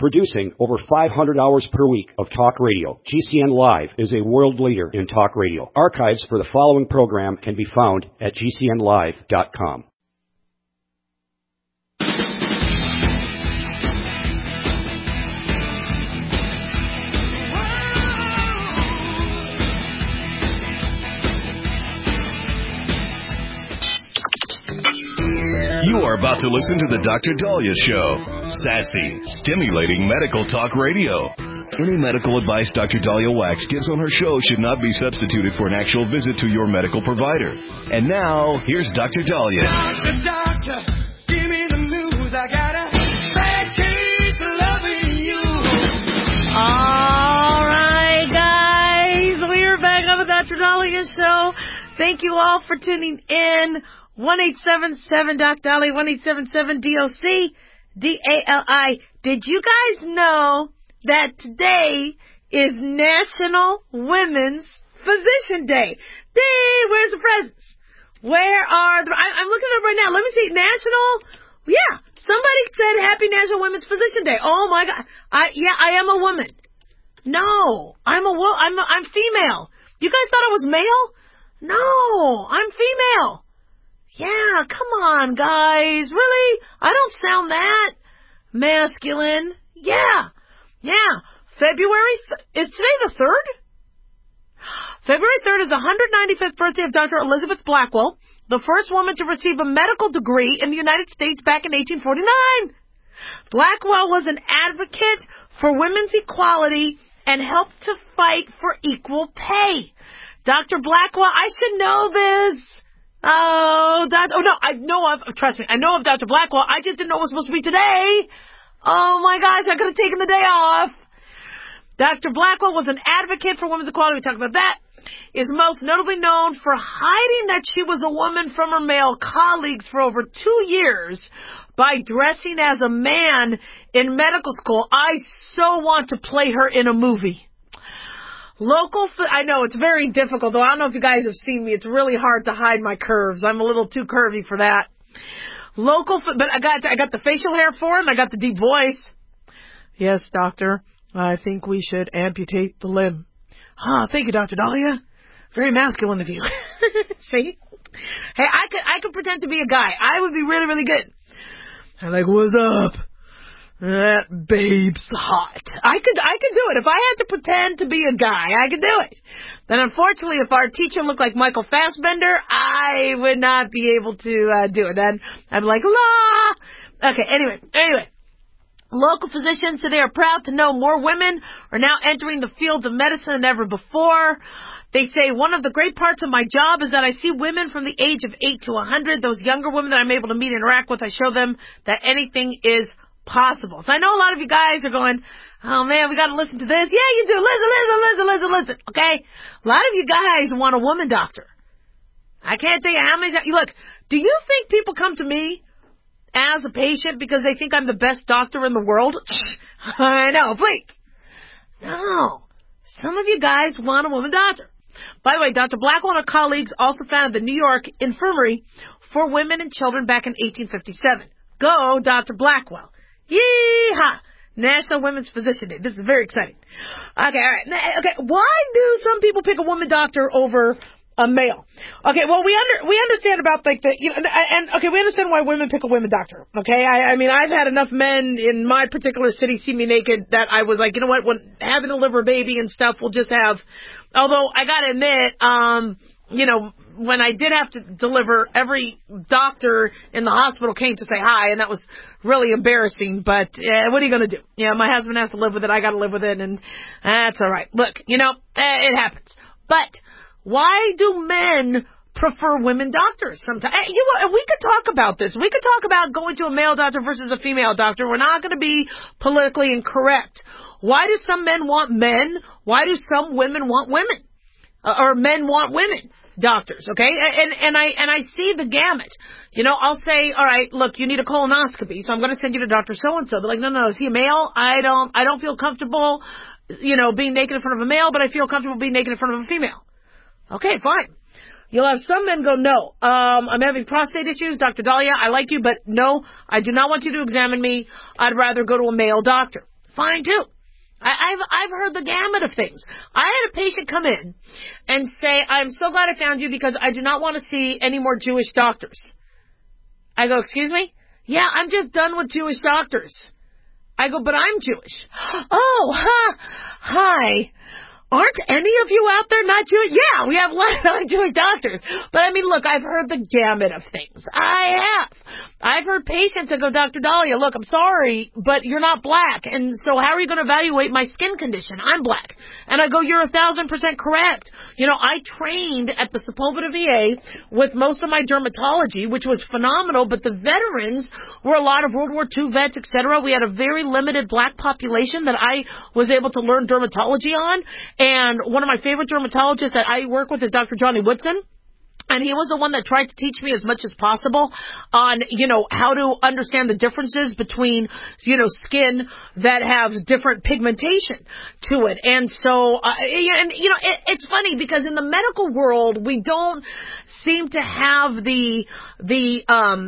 Producing over 500 hours per week of talk radio, GCN Live is a world leader in talk radio. Archives for the following program can be found at GCNlive.com. You are about to listen to The Dr. Daliah Show. Sassy, stimulating medical talk radio. Any medical advice Dr. Daliah Wax gives on her show should not be substituted for an actual visit to your medical provider. And now, here's Dr. Daliah. Doctor, give me the news. I got a bad case of loving you. All right, guys. We're back on The Dr. Daliah Show. Thank you all for tuning in. 1-877-DOC-DALI, 1-877-DOC-DALI. Did you guys know that today is National Women's Physician Day? Where's the presents? Where are the... I'm looking at it right now. Let me see. National... Yeah, somebody said Happy National Women's Physician Day. Oh, my God. I am a woman. No, I'm female. You guys thought I was male? No, I'm female. Yeah, come on, guys. Really? I don't sound that masculine. Yeah. February, is today the 3rd? February 3rd is the 195th birthday of Dr. Elizabeth Blackwell, the first woman to receive a medical degree in the United States back in 1849. Blackwell was an advocate for women's equality and helped to fight for equal pay. Dr. Blackwell, I should know this. Trust me, I know of Dr. Blackwell. I just didn't know it was supposed to be today. Oh my gosh, I could have taken the day off. Dr. Blackwell was an advocate for women's equality. We talked about that. Is most notably known for hiding that she was a woman from her male colleagues for over 2 years by dressing as a man in medical school. I so want to play her in a movie. I know it's very difficult, though. I don't know if you guys have seen me. It's really hard to hide my curves. I'm a little too curvy for that. But I got the facial hair for him. I got the deep voice. Yes, doctor. I think we should amputate the limb. Thank you, Dr. Daliah. Very masculine of you. See? Hey, I could pretend to be a guy. I would be really, really good. I'm like, what's up? That babe's hot. I could do it. If I had to pretend to be a guy, I could do it. Then unfortunately, if our teacher looked like Michael Fassbender, I would not be able to do it. Then I'm like, la. Okay, anyway. Local physicians today are proud to know more women are now entering the fields of medicine than ever before. They say one of the great parts of my job is that I see women from the age of 8 to 100. Those younger women that I'm able to meet and interact with, I show them that anything is possible. So I know a lot of you guys are going, oh man, we got to listen to this. Yeah, you do. Listen. Okay? A lot of you guys want a woman doctor. I can't tell you how many times. Look, do you think people come to me as a patient because they think I'm the best doctor in the world? I know, please. No. Some of you guys want a woman doctor. By the way, Dr. Blackwell and her colleagues also founded the New York Infirmary for Women and Children back in 1857. Go, Dr. Blackwell. Yee-haw! National Women's Physician Day. This is very exciting. Okay, all right. Okay, why do some people pick a woman doctor over a male? Okay, well, we understand about like the, we understand why women pick a women doctor. Okay, I mean, I've had enough men in my particular city see me naked that I was like, you know what, when having to deliver a baby and stuff, we'll just have. Although I gotta admit, when I did have to deliver, every doctor in the hospital came to say hi, and that was really embarrassing. But what are you going to do? My husband has to live with it. I got to live with it, and that's all right. Look, it happens. But why do men prefer women doctors sometimes? We could talk about this. We could talk about going to a male doctor versus a female doctor. We're not going to be politically incorrect. Why do some men want men? Why do some women want women? Or men want women doctors, okay? And I see the gamut. I'll say, all right, look, you need a colonoscopy, so I'm going to send you to Dr. So-and-so. They're like, no, is he a male? I don't feel comfortable, being naked in front of a male, but I feel comfortable being naked in front of a female. Okay, fine. You'll have some men go, no, I'm having prostate issues. Dr. Daliah, I like you, but no, I do not want you to examine me. I'd rather go to a male doctor. fine too. I've heard the gamut of things. I had a patient come in and say, I'm so glad I found you because I do not want to see any more Jewish doctors. I go, excuse me? Yeah, I'm just done with Jewish doctors. I go, but I'm Jewish. Oh, hi. Aren't any of you out there not Jewish? Yeah, we have a lot of Jewish doctors. But I mean, look, I've heard the gamut of things. I have. I've heard patients that go, Dr. Dahlia, look, I'm sorry, but you're not black. And so how are you going to evaluate my skin condition? I'm black. And I go, you're 1,000% correct. You know, I trained at the Sepulveda VA with most of my dermatology, which was phenomenal, but the veterans were a lot of World War II vets, etc. We had a very limited black population that I was able to learn dermatology on. And one of my favorite dermatologists that I work with is Dr. Johnny Woodson. And he was the one that tried to teach me as much as possible on, you know, how to understand the differences between, you know, skin that have different pigmentation to it. And so, it's funny because in the medical world, we don't seem to have the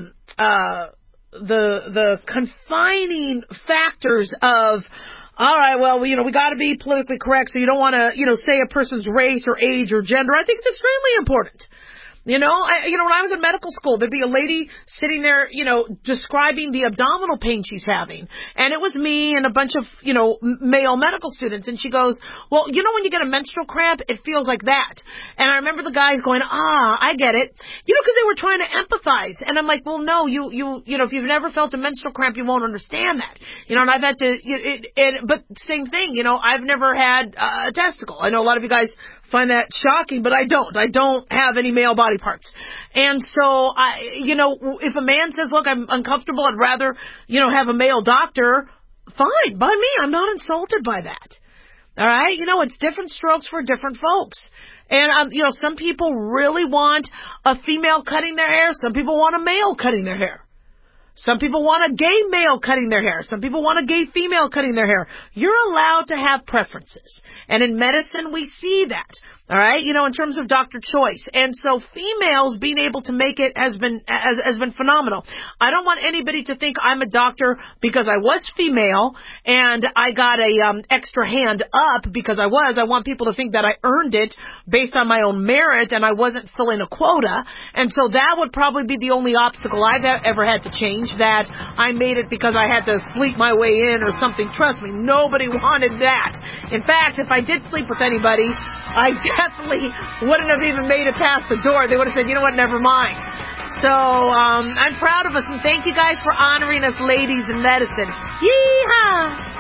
confining factors of, all right, well, we got to be politically correct, so you don't want to, say a person's race or age or gender. I think it's extremely important. When I was in medical school, there'd be a lady sitting there, describing the abdominal pain she's having. And it was me and a bunch of, male medical students. And she goes, well, when you get a menstrual cramp, it feels like that. And I remember the guys going, I get it. Because they were trying to empathize. And I'm like, well, no, if you've never felt a menstrual cramp, you won't understand that. And I've had to, but same thing, I've never had a testicle. I know a lot of you guys find that shocking, but I don't. I don't have any male body parts. And so, if a man says, look, I'm uncomfortable, I'd rather, have a male doctor, fine, by me. I'm not insulted by that. All right? It's different strokes for different folks. And, some people really want a female cutting their hair. Some people want a male cutting their hair. Some people want a gay male cutting their hair. Some people want a gay female cutting their hair. You're allowed to have preferences. And in medicine, we see that. All right, in terms of doctor choice. And so females being able to make it has been phenomenal. I don't want anybody to think I'm a doctor because I was female and I got a extra hand up because I was. I want people to think that I earned it based on my own merit and I wasn't filling a quota. And so that would probably be the only obstacle I've ever had to change, that I made it because I had to sleep my way in or something. Trust me, nobody wanted that. In fact, if I did sleep with anybody, I definitely wouldn't have even made it past the door. They would have said, you know what, never mind. So, I'm proud of us, and thank you guys for honoring us ladies in medicine. Yee-haw!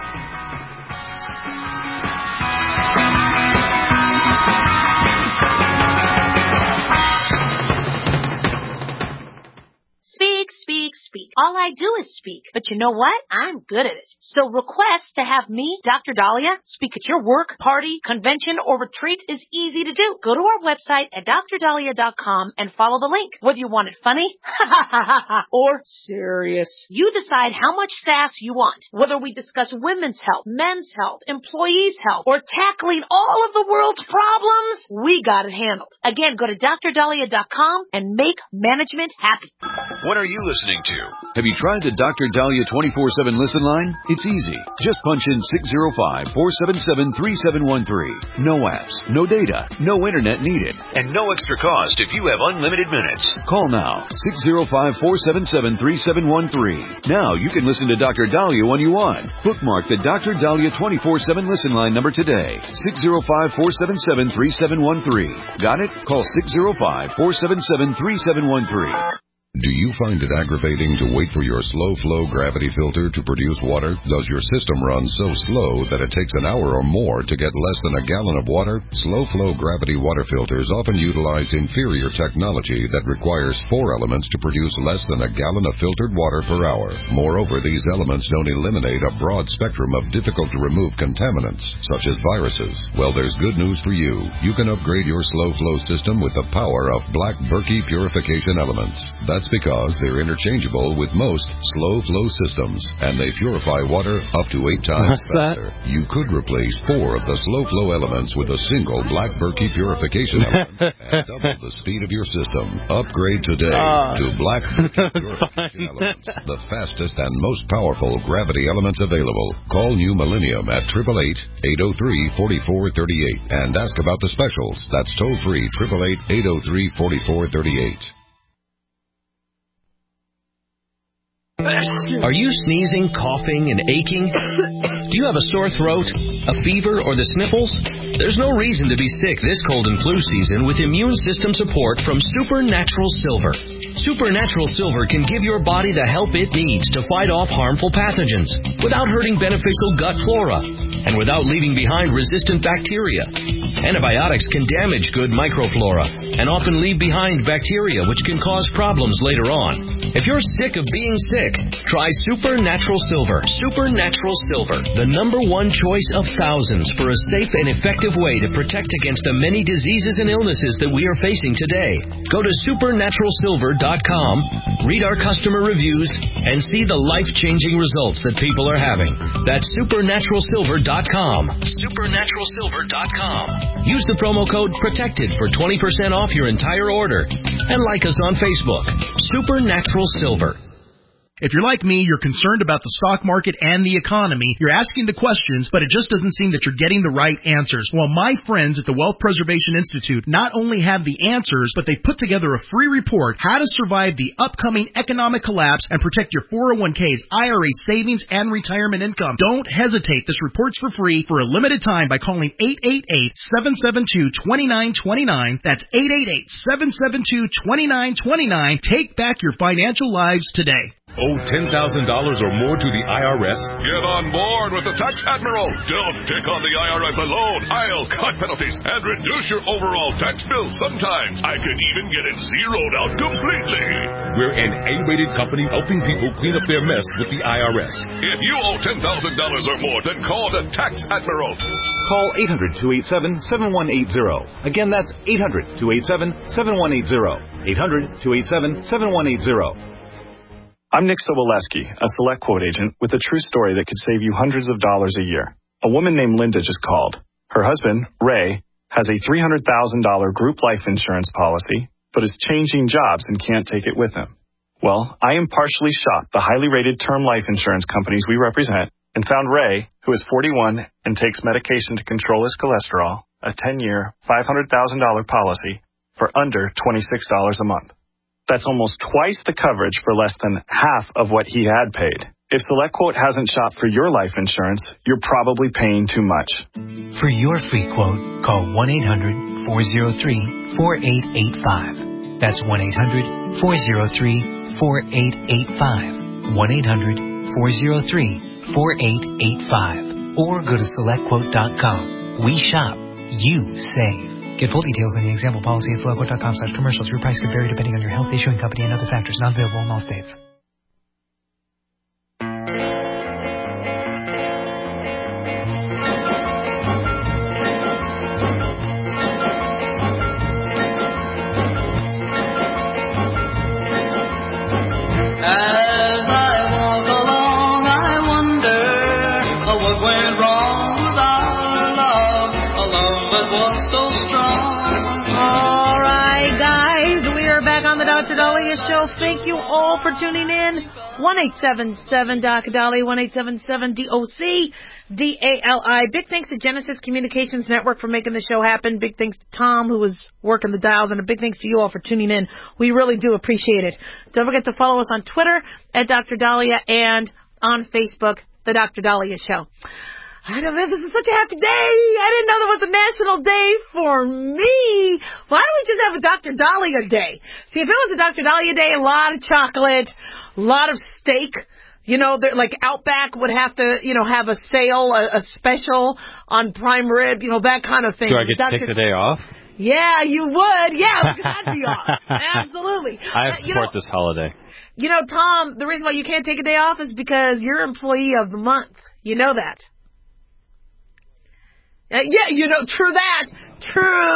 Speak, speak, speak. All I do is speak. But you know what? I'm good at it. So request to have me, Dr. Dahlia, speak at your work, party, convention, or retreat is easy to do. Go to our website at drdahlia.com and follow the link. Whether you want it funny, or serious, you decide how much sass you want. Whether we discuss women's health, men's health, employees' health, or tackling all of the world's problems, we got it handled. Again, go to drdahlia.com and make management happy. What are you listening to? Have you tried the Dr. Dahlia 24/7 listen line? It's easy. Just punch in 605-477-3713. No apps, no data, no internet needed, and no extra cost if you have unlimited minutes. Call now, 605-477-3713. Now you can listen to Dr. Dahlia when you want. Bookmark the Dr. Dahlia 24/7 listen line number today, 605-477-3713. Got it? Call 605-477-3713. Do you find it aggravating to wait for your slow-flow gravity filter to produce water? Does your system run so slow that it takes an hour or more to get less than a gallon of water? Slow-flow gravity water filters often utilize inferior technology that requires 4 elements to produce less than a gallon of filtered water per hour. Moreover, these elements don't eliminate a broad spectrum of difficult-to-remove contaminants, such as viruses. Well, there's good news for you. You can upgrade your slow-flow system with the power of Black Berkey purification elements. That's That's because they're interchangeable with most slow-flow systems, and they purify water up to 8 times faster. You could replace 4 of the slow-flow elements with a single Black Berkey purification element and double the speed of your system. Upgrade today to Black Berkey purification elements, the fastest and most powerful gravity elements available. Call New Millennium at 888-803-4438 and ask about the specials. That's toll-free 888-803-4438. Are you sneezing, coughing, and aching? Do you have a sore throat, a fever, or the sniffles? There's no reason to be sick this cold and flu season with immune system support from Supernatural Silver. Supernatural Silver can give your body the help it needs to fight off harmful pathogens without hurting beneficial gut flora and without leaving behind resistant bacteria. Antibiotics can damage good microflora and often leave behind bacteria which can cause problems later on. If you're sick of being sick, try Supernatural Silver. Supernatural Silver, the #1 choice of thousands for a safe and effective way to protect against the many diseases and illnesses that we are facing today. Go to supernaturalsilver.com, read our customer reviews, and see the life-changing results that people are having. That's supernaturalsilver.com. Supernaturalsilver.com. Use the promo code PROTECTED for 20% off your entire order. And like us on Facebook. Supernatural Silver. If you're like me, you're concerned about the stock market and the economy. You're asking the questions, but it just doesn't seem that you're getting the right answers. Well, my friends at the Wealth Preservation Institute not only have the answers, but they put together a free report, How to Survive the Upcoming Economic Collapse and Protect Your 401ks, IRA savings, and retirement income. Don't hesitate. This report's for free for a limited time by calling 888-772-2929. That's 888-772-2929. Take back your financial lives today. Owe $10,000 or more to the IRS? Get on board with the Tax Admiral. Don't take on the IRS alone. I'll cut penalties and reduce your overall tax bill. Sometimes I can even get it zeroed out completely. We're an A-rated company helping people clean up their mess with the IRS. If you owe $10,000 or more, then call the Tax Admiral. Call 800-287-7180. Again, that's 800-287-7180. 800-287-7180. I'm Nick Soboleski, a Select Quote agent with a true story that could save you hundreds of dollars a year. A woman named Linda just called. Her husband, Ray, has a $300,000 group life insurance policy, but is changing jobs and can't take it with him. Well, I impartially shot the highly rated term life insurance companies we represent and found Ray, who is 41 and takes medication to control his cholesterol, a 10-year, $500,000 policy for under $26 a month. That's almost twice the coverage for less than half of what he had paid. If SelectQuote hasn't shopped for your life insurance, you're probably paying too much. For your free quote, call 1-800-403-4885. That's 1-800-403-4885. 1-800-403-4885. Or go to SelectQuote.com. We shop. You save. Get full details on the example policy at SelectQuote.com/commercials. Your price can vary depending on your health, issuing company, and other factors. Not available in all states. As I walk along, I wonder what went wrong with our love, a love that was so strong. All right, guys, we are back on the Dr. Dahlia Show. Thank you all for tuning in. 1-877-DOC-DALI, 1-877-DOC-DALI. Big thanks to Genesis Communications Network for making the show happen. Big thanks to Tom, who was working the dials, and a big thanks to you all for tuning in. We really do appreciate it. Don't forget to follow us on Twitter at Dr. Dahlia and on Facebook, The Dr. Dahlia Show. I don't know, this is such a happy day. I didn't know there was a national day for me. Why don't we just have a Dr. Dahlia Day? See, if it was a Dr. Dahlia Day, a lot of chocolate, a lot of steak. You know, like Outback would have to, have a sale, a special on prime rib, that kind of thing. Do I get to take the day off? Yeah, you would. Yeah, look at that be off. Absolutely. I support this holiday. Tom, the reason why you can't take a day off is because you're employee of the month. You know that. Yeah, true that.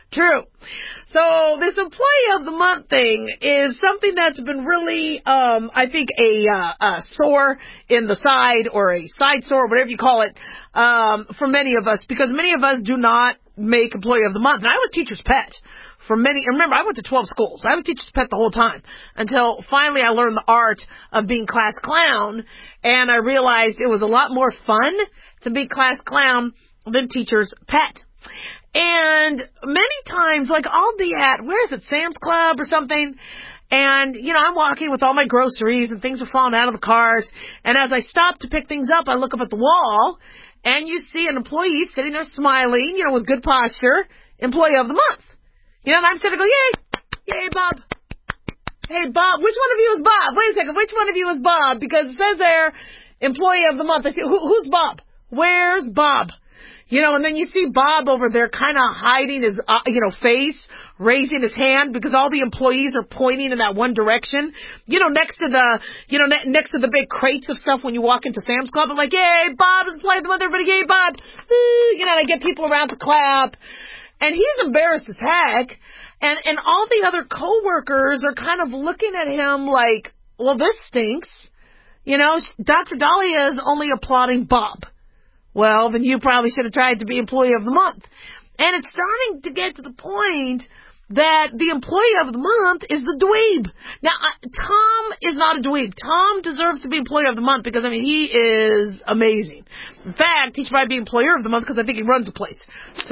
True. So this Employee of the Month thing is something that's been really, I think, a sore in the side or a side sore, whatever you call it, for many of us, because many of us do not make Employee of the Month. And I was teacher's pet for many. Remember, I went to 12 schools. I was teacher's pet the whole time until finally I learned the art of being class clown, and I realized it was a lot more fun to be class clown than teacher's pet. And many times, like, I'll be at, where is it, Sam's Club or something, and, you know, I'm walking with all my groceries and things are falling out of the cars, and as I stop to pick things up, I look up at the wall, and you see an employee sitting there smiling, you know, with good posture, Employee of the Month. You know, and I'm sitting there go, yay, Bob. Hey, Bob, which one of you is Bob? Wait a second, which one of you is Bob? Because it says there, Employee of the Month. I say, who's Bob? Where's Bob? You know, and then you see Bob over there kind of hiding his, face, raising his hand because all the employees are pointing in that one direction. You know, next to the big crates of stuff when you walk into Sam's Club. I'm like, yay, Bob is playing the month. Everybody, yay, Bob. You know, and I get people around to clap. And he's embarrassed as heck. And all the other coworkers are kind of looking at him like, well, this stinks. You know, Dr. Dahlia is only applauding Bob. Well, then you probably should have tried to be Employee of the Month. And it's starting to get to the point that the Employee of the Month is the dweeb. Now, Tom is not a dweeb. Tom deserves to be Employee of the Month because, I mean, he is amazing. In fact, he should probably be Employer of the Month because I think he runs the place. So,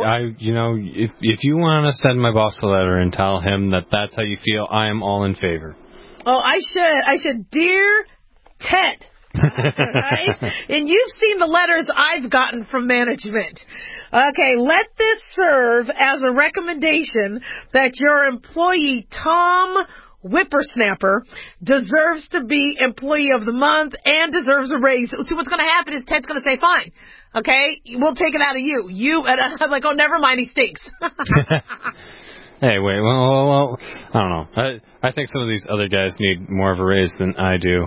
if you want to send my boss a letter and tell him that that's how you feel, I am all in favor. Oh, I should. Dear Ted. Right? And you've seen the letters I've gotten from management. Okay, let this serve as a recommendation that your employee, Tom Whippersnapper, deserves to be Employee of the Month and deserves a raise. See, what's going to happen is Ted's going to say, fine, okay, we'll take it out of you. And I'm like, oh, never mind, he stinks. Hey, wait, well, I don't know. I think some of these other guys need more of a raise than I do.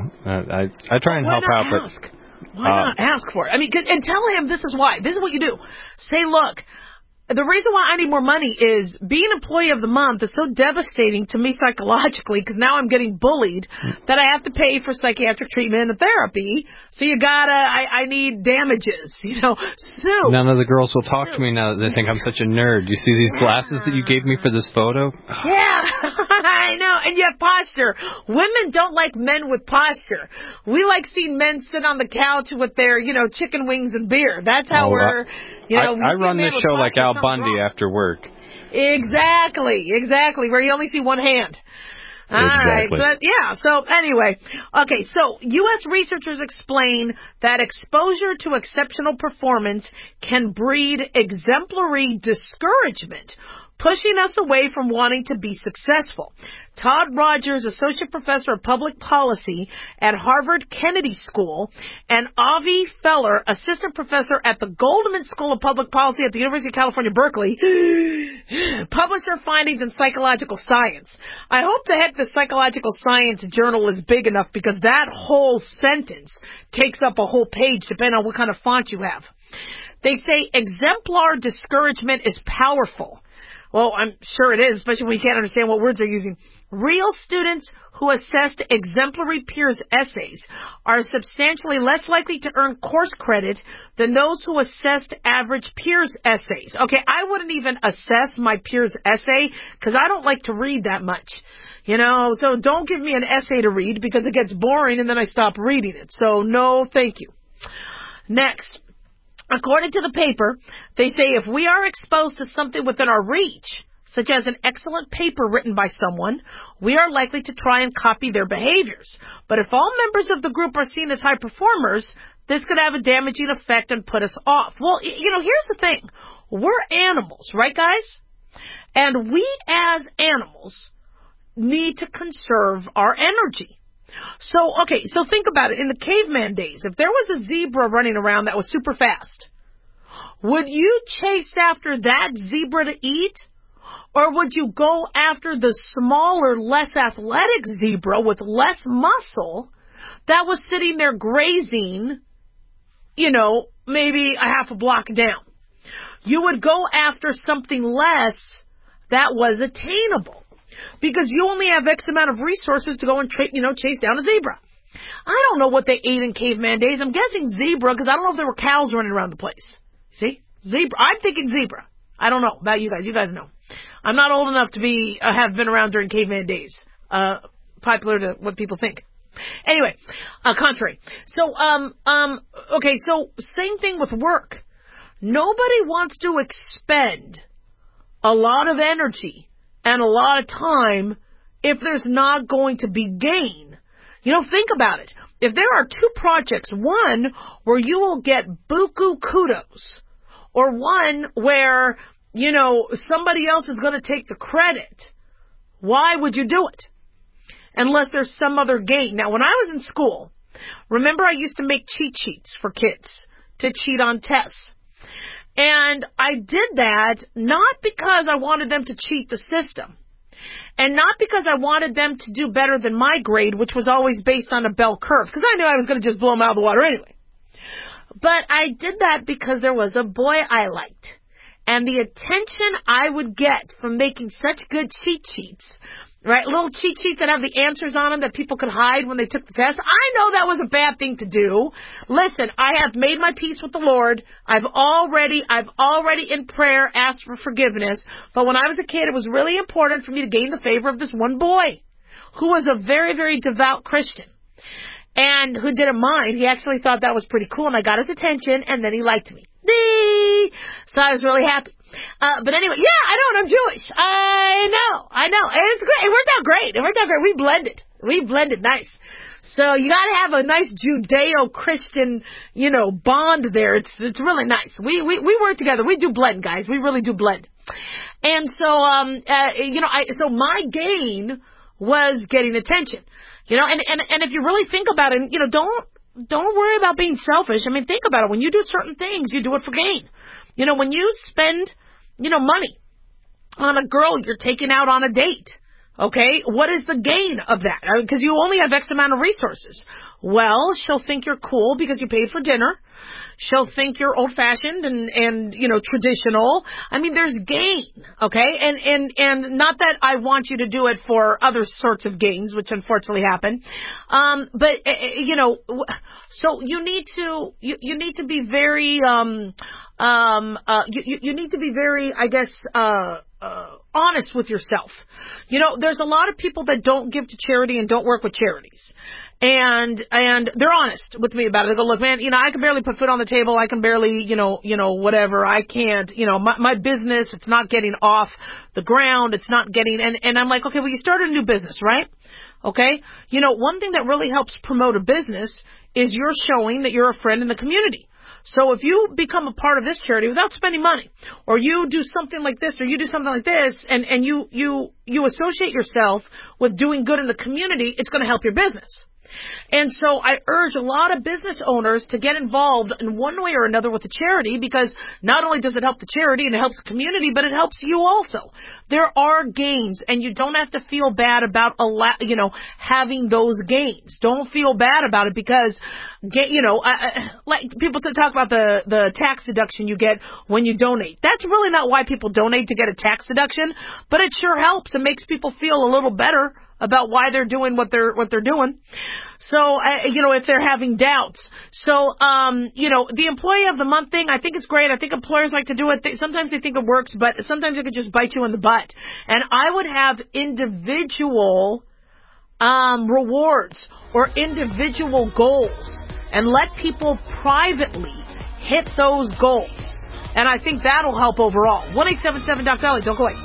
I try and help out, but why not ask for it? I mean, and tell him this is why. This is what you do. Say, look, the reason why I need more money is being Employee of the Month is so devastating to me psychologically because now I'm getting bullied that I have to pay for psychiatric treatment and therapy. So I need damages, you know. Sue. None of the girls will talk to me now that they think I'm such a nerd. You see these glasses that you gave me for this photo? Yeah, I know. And you have posture. Women don't like men with posture. We like seeing men sit on the couch with their, chicken wings and beer. That's how I run this show like Al Bundy after work. Exactly, where you only see one hand. All exactly. Right, so anyway. Okay, so U.S. researchers explain that exposure to exceptional performance can breed exemplary discouragement, pushing us away from wanting to be successful. Todd Rogers, Associate Professor of Public Policy at Harvard Kennedy School, and Avi Feller, Assistant Professor at the Goldman School of Public Policy at the University of California, Berkeley, published their findings in Psychological Science. I hope the heck the Psychological Science journal is big enough because that whole sentence takes up a whole page depending on what kind of font you have. They say exemplar discouragement is powerful. Well, I'm sure it is, especially when you can't understand what words they're using. Real students who assessed exemplary peers' essays are substantially less likely to earn course credit than those who assessed average peers' essays. Okay, I wouldn't even assess my peers' essay because I don't like to read that much. So don't give me an essay to read because it gets boring and then I stop reading it. So no, thank you. Next. According to the paper, they say if we are exposed to something within our reach, such as an excellent paper written by someone, we are likely to try and copy their behaviors. But if all members of the group are seen as high performers, this could have a damaging effect and put us off. Well, here's the thing. We're animals, right, guys? And we as animals need to conserve our energy. So think about it. In the caveman days, if there was a zebra running around that was super fast, would you chase after that zebra to eat? Or would you go after the smaller, less athletic zebra with less muscle that was sitting there grazing, maybe a half a block down? You would go after something less that was attainable. Because you only have X amount of resources to go and chase down a zebra. I don't know what they ate in caveman days. I'm guessing zebra because I don't know if there were cows running around the place. See? Zebra. I'm thinking zebra. I don't know about you guys. You guys know. I'm not old enough to have been around during caveman days. Popular to what people think. Anyway, contrary. So, okay, so same thing with work. Nobody wants to expend a lot of energy and a lot of time if there's not going to be gain. Think about it. If there are two projects, one where you will get buku kudos, or one where, somebody else is going to take the credit, why would you do it? Unless there's some other gain. Now, when I was in school, remember I used to make cheat sheets for kids to cheat on tests. And I did that not because I wanted them to cheat the system. And not because I wanted them to do better than my grade, which was always based on a bell curve, because I knew I was going to just blow them out of the water anyway. But I did that because there was a boy I liked. And the attention I would get from making such good cheat sheets, right, little cheat sheets that have the answers on them that people could hide when they took the test, I know that was a bad thing to do. Listen, I have made my peace with the Lord. I've already in prayer asked for forgiveness. But when I was a kid, it was really important for me to gain the favor of this one boy who was a very, very devout Christian and who didn't mind. He actually thought that was pretty cool, and I got his attention, and then he liked me. So I was really happy. But anyway, yeah, I know, and I'm Jewish. I know. And it's great. It worked out great. We blended nice. So you gotta have a nice Judeo-Christian, bond there. It's really nice. We work together. We do blend, guys. We really do blend. And so, so my gain was getting attention. And if you really think about it, don't worry about being selfish. I mean, think about it. When you do certain things, you do it for gain. When you spend, money on a girl you're taking out on a date, okay, what is the gain of that? Because you only have X amount of resources. Well, she'll think you're cool because you paid for dinner. She'll think you're old-fashioned and traditional. I mean, there's gain, okay? And not that I want you to do it for other sorts of gains, which unfortunately happen. But so you need to be very, you need to be very, I guess, honest with yourself. There's a lot of people that don't give to charity and don't work with charities. And they're honest with me about it. They go, look, man, I can barely put food on the table. I can barely, whatever. I can't, my business, it's not getting off the ground. It's not getting, and I'm like, okay, well, you started a new business, right? Okay. One thing that really helps promote a business is you're showing that you're a friend in the community. So if you become a part of this charity without spending money, or you do something like this, or you do something like this, and you associate yourself with doing good in the community, it's going to help your business. And so I urge a lot of business owners to get involved in one way or another with the charity, because not only does it help the charity and it helps the community, but it helps you also. There are gains, and you don't have to feel bad about having those gains. Don't feel bad about it because, like people talk about the tax deduction you get when you donate. That's really not why people donate, to get a tax deduction, but it sure helps. It makes people feel a little better about why they're doing what they're doing. So, if they're having doubts. So, the employee of the month thing, I think it's great. I think employers like to do it. Sometimes they think it works, but sometimes it could just bite you in the butt. And I would have individual, rewards or individual goals and let people privately hit those goals. And I think that'll help overall. 1-877 Dr. Ellie. Don't go away.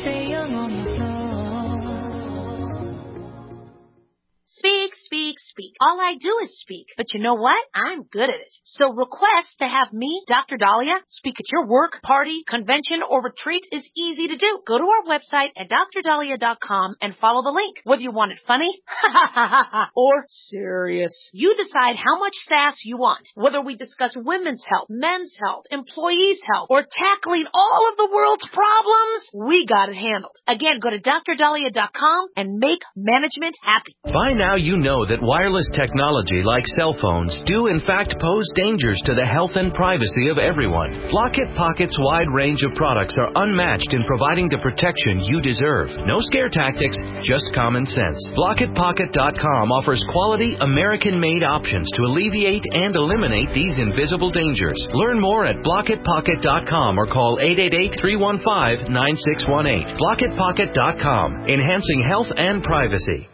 Speak. All I do is speak. But you know what? I'm good at it. So request to have me, Dr. Dahlia, speak at your work, party, convention, or retreat is easy to do. Go to our website at drdahlia.com and follow the link. Whether you want it funny, or serious, you decide how much sass you want. Whether we discuss women's health, men's health, employees' health, or tackling all of the world's problems, we got it handled. Again, go to drdahlia.com and make management happy. By now you know that wireless technology like cell phones do in fact pose dangers to the health and privacy of everyone. Blockit Pocket's wide range of products are unmatched in providing the protection you deserve. No scare tactics, just common sense. BlockitPocket.com offers quality American-made options to alleviate and eliminate these invisible dangers. Learn more at BlockitPocket.com or call 888-315-9618. BlockitPocket.com, enhancing health and privacy.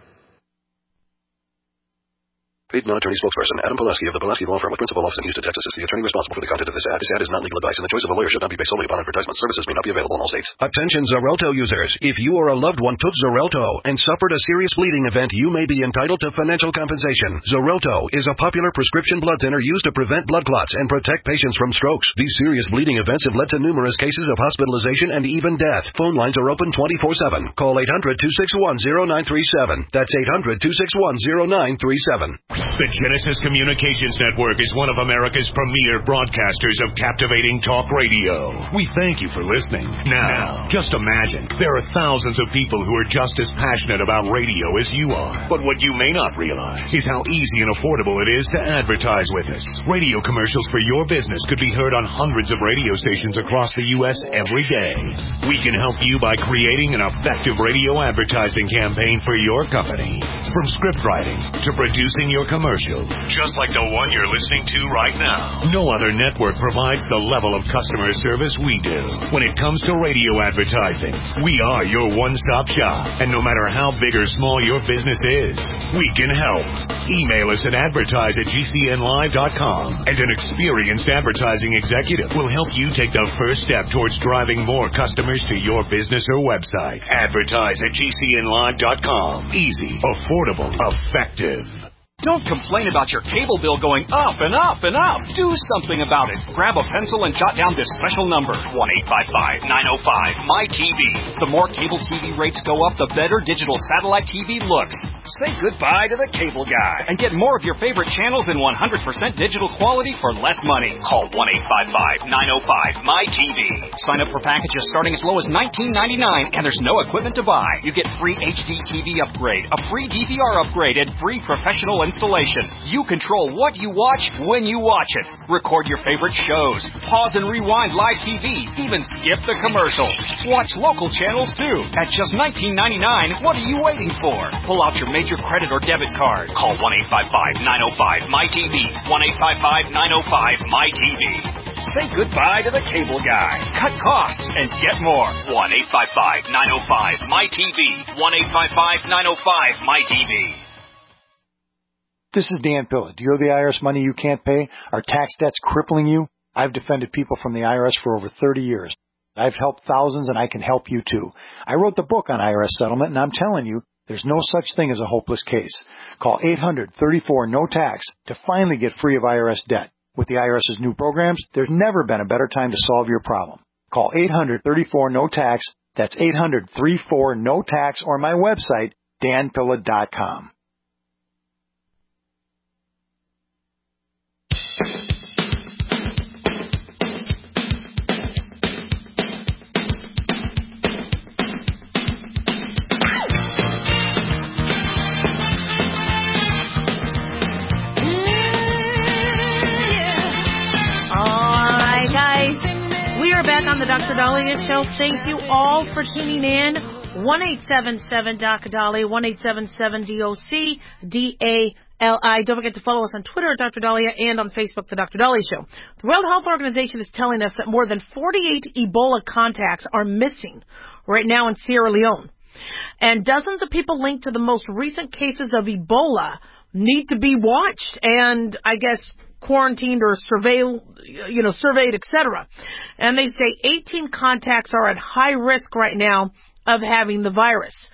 Paid non-attorney spokesperson Adam Pulaski of the Pulaski Law Firm with principal office in Houston, Texas is the attorney responsible for the content of this ad. This ad is not legal advice, and the choice of a lawyer should not be based solely upon advertisement. Services may not be available in all states. Attention Xarelto users. If you or a loved one took Xarelto and suffered a serious bleeding event, you may be entitled to financial compensation. Xarelto is a popular prescription blood thinner used to prevent blood clots and protect patients from strokes. These serious bleeding events have led to numerous cases of hospitalization and even death. Phone lines are open 24/7. Call 800-261-0937. That's 800-261-0937. The Genesis Communications Network is one of America's premier broadcasters of captivating talk radio. We thank you for listening. Now, just imagine, there are thousands of people who are just as passionate about radio as you are. But what you may not realize is how easy and affordable it is to advertise with us. Radio commercials for your business could be heard on hundreds of radio stations across the U.S. every day. We can help you by creating an effective radio advertising campaign for your company. From script writing to producing your commercial, just like the one you're listening to right now. No other network provides the level of customer service we do. When it comes to radio advertising, we are your one-stop shop. And no matter how big or small your business is, we can help. Email us at advertise@gcnlive.com, and an experienced advertising executive will help you take the first step towards driving more customers to your business or website. Advertise@gcnlive.com. Easy, affordable, effective. Don't complain about your cable bill going up and up and up. Do something about it. Grab a pencil and jot down this special number, 1-855-905-MY-TV. The more cable TV rates go up, the better digital satellite TV looks. Say goodbye to the cable guy and get more of your favorite channels in 100% digital quality for less money. Call 1-855-905-MY-TV. Sign up for packages starting as low as $19.99, and there's no equipment to buy. You get free HD TV upgrade, a free DVR upgrade, and free professional installation. You control what you watch when you watch it. Record your favorite shows. Pause and rewind live TV. Even skip the commercials. Watch local channels too. At just $19.99, what are you waiting for? Pull out your major credit or debit card. Call 1-855-905-MY-TV. 1-855-905-MY-TV. Say goodbye to the cable guy. Cut costs and get more. 1-855-905-MY-TV. 1-855-905-MY-TV. This is Dan Pilla. Do you owe the IRS money you can't pay? Are tax debts crippling you? I've defended people from the IRS for over 30 years. I've helped thousands, and I can help you too. I wrote the book on IRS settlement, and I'm telling you, there's no such thing as a hopeless case. Call 800-34-NO-TAX to finally get free of IRS debt. With the IRS's new programs, there's never been a better time to solve your problem. Call 800-34-NO-TAX. That's 800-34-NO-TAX, or my website, danpilla.com. On the Dr. Dahlia Show. Thank you all for tuning in. 1-877-Dr. Dahlia, 1-877-DOC-DALI. Don't forget to follow us on Twitter at Dr. Dahlia and on Facebook, The Dr. Dahlia Show. The World Health Organization is telling us that more than 48 Ebola contacts are missing right now in Sierra Leone. And dozens of people linked to the most recent cases of Ebola need to be watched and, I guess, quarantined or surveyed, etc. And they say 18 contacts are at high risk right now of having the virus.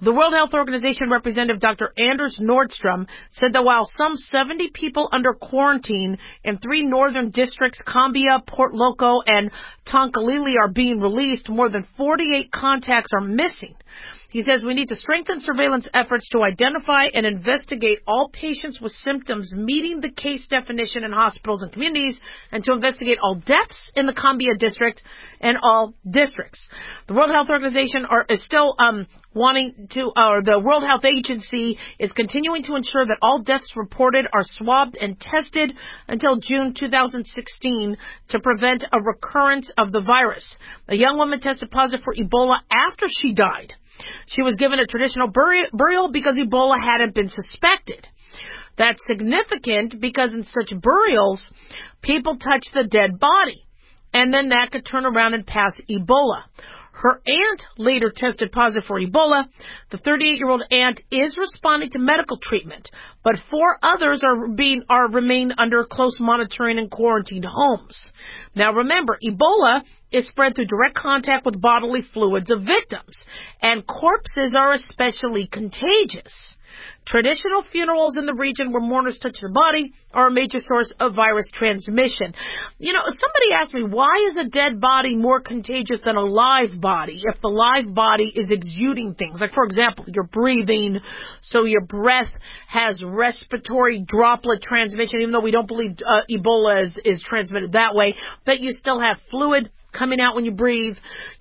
The World Health Organization representative Dr. Anders Nordstrom said that while some 70 people under quarantine in 3 northern districts, Cambia, Port Loko, and Tonkalili, are being released, more than 48 contacts are missing. He says we need to strengthen surveillance efforts to identify and investigate all patients with symptoms meeting the case definition in hospitals and communities, and to investigate all deaths in the Cambia district and all districts. The World Health Organization is still the World Health Agency is continuing to ensure that all deaths reported are swabbed and tested until June 2016 to prevent a recurrence of the virus. A young woman tested positive for Ebola after she died. She was given a traditional burial because Ebola hadn't been suspected. That's significant because in such burials, people touch the dead body, and then that could turn around and pass Ebola. Her aunt later tested positive for Ebola. The 38-year-old aunt is responding to medical treatment, but 4 others remain under close monitoring in quarantined homes. Now remember, Ebola is spread through direct contact with bodily fluids of victims, and corpses are especially contagious. Traditional funerals in the region where mourners touch the body are a major source of virus transmission. You know, somebody asked me, why is a dead body more contagious than a live body if the live body is exuding things? Like, for example, you're breathing, so your breath has respiratory droplet transmission, even though we don't believe Ebola is transmitted that way, but you still have fluid coming out when you breathe.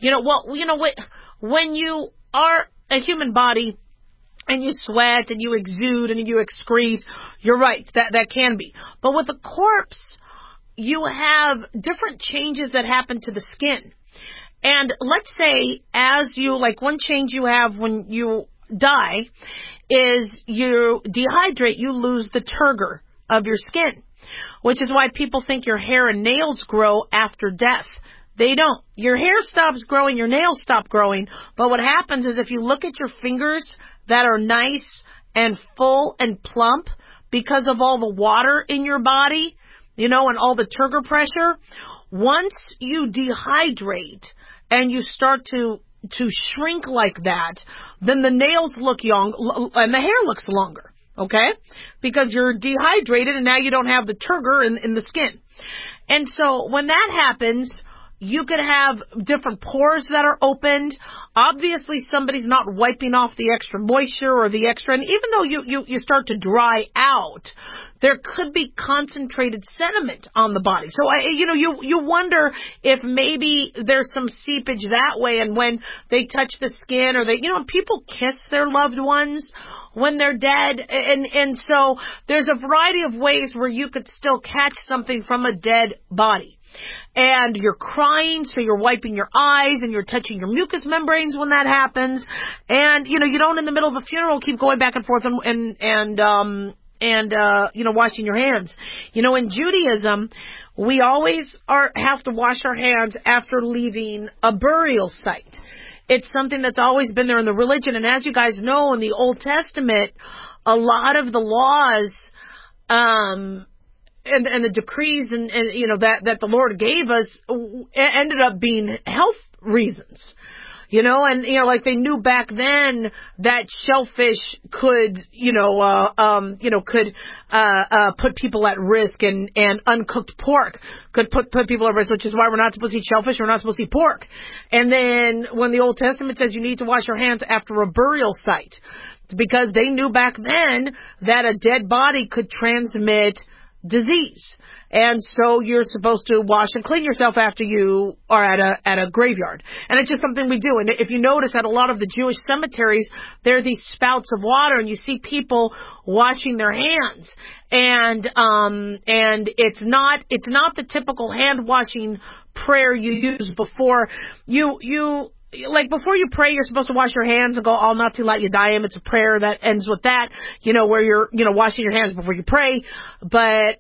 When you are a human body, and you sweat, and you exude, and you excrete, you're right, that can be. But with a corpse, you have different changes that happen to the skin. And let's say, one change you have when you die is you dehydrate, you lose the turgor of your skin, which is why people think your hair and nails grow after death. They don't. Your hair stops growing, your nails stop growing, but what happens is if you look at your fingers that are nice and full and plump because of all the water in your body, and all the turgor pressure, once you dehydrate and you start to shrink like that, then the nails look young and the hair looks longer, okay? Because you're dehydrated and now you don't have the turgor in the skin. And so when that happens, you could have different pores that are opened. Obviously, somebody's not wiping off the extra moisture or the extra, and even though you start to dry out, there could be concentrated sediment on the body. So, you wonder if maybe there's some seepage that way, and when they touch the skin or people kiss their loved ones when they're dead, and so there's a variety of ways where you could still catch something from a dead body. And you're crying, so you're wiping your eyes and you're touching your mucous membranes when that happens. And, you don't in the middle of a funeral keep going back and forth and washing your hands. In Judaism, we always have to wash our hands after leaving a burial site. It's something that's always been there in the religion. And as you guys know, in the Old Testament, a lot of the laws, and the decrees and that the Lord gave us ended up being health reasons, like they knew back then that shellfish could put people at risk, and uncooked pork could put people at risk, which is why we're not supposed to eat shellfish, we're not supposed to eat pork. And then when the Old Testament says you need to wash your hands after a burial site, because they knew back then that a dead body could transmit disease. And so you're supposed to wash and clean yourself after you are at a graveyard. And it's just something we do. And if you notice at a lot of the Jewish cemeteries, there are these spouts of water and you see people washing their hands. And it's not the typical hand washing prayer you use before before you pray, you're supposed to wash your hands and go, Al Nati Lat Yadayim. It's a prayer that ends with that, where you're, washing your hands before you pray. But,